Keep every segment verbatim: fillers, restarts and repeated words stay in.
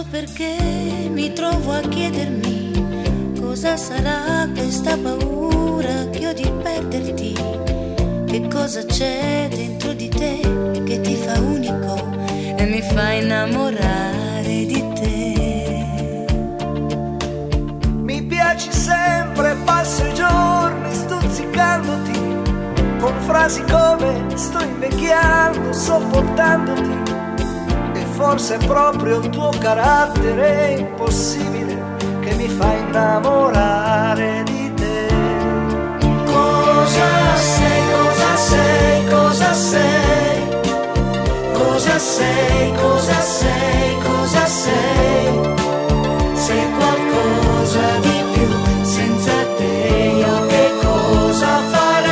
so perché mi trovo a chiedermi cosa sarà questa paura che ho di perderti. Che cosa c'è dentro di te che ti fa unico e mi fa innamorare di te. Mi piaci sempre, passo i giorni stuzzicandoti con frasi come sto invecchiando, sopportandoti. Forse è proprio il tuo carattere impossibile che mi fa innamorare di te. Cosa sei, cosa sei, cosa sei? Cosa sei, cosa sei, cosa sei? Sei qualcosa di più, senza te io che cosa farei?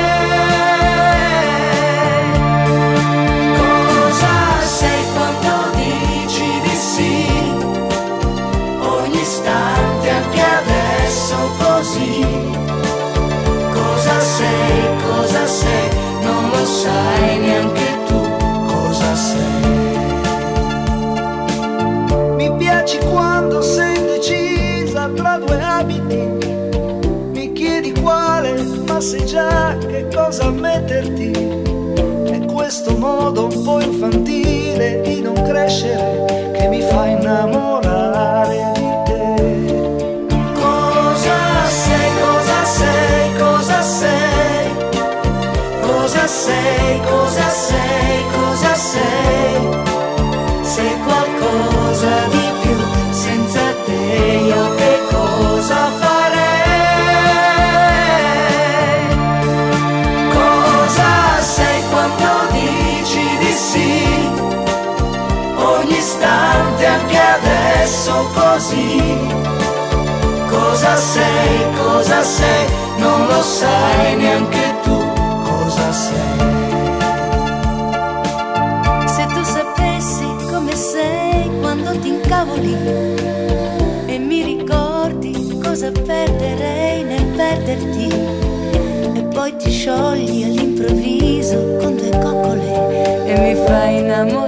Cosa sei, cosa sei, non lo sai neanche tu cosa sei. Mi piaci quando sei indecisa tra due abiti, mi chiedi quale, ma sai già che cosa metterti. È questo modo un po' infantile di non crescere che mi fa innamorare di te. Cosa sei, cosa sei, cosa sei? Cosa sei, cosa sei, cosa sei? Sei qualcosa di più, senza te io che cosa farei? Cosa sei quando dici di sì? Ogni istante, anche adesso così. Cosa sei, cosa sei, non lo sai neanche tu cosa sei. Se tu sapessi come sei quando ti incavoli e mi ricordi cosa perderei nel perderti, e poi ti sciogli all'improvviso con due coccole e mi fai innamorare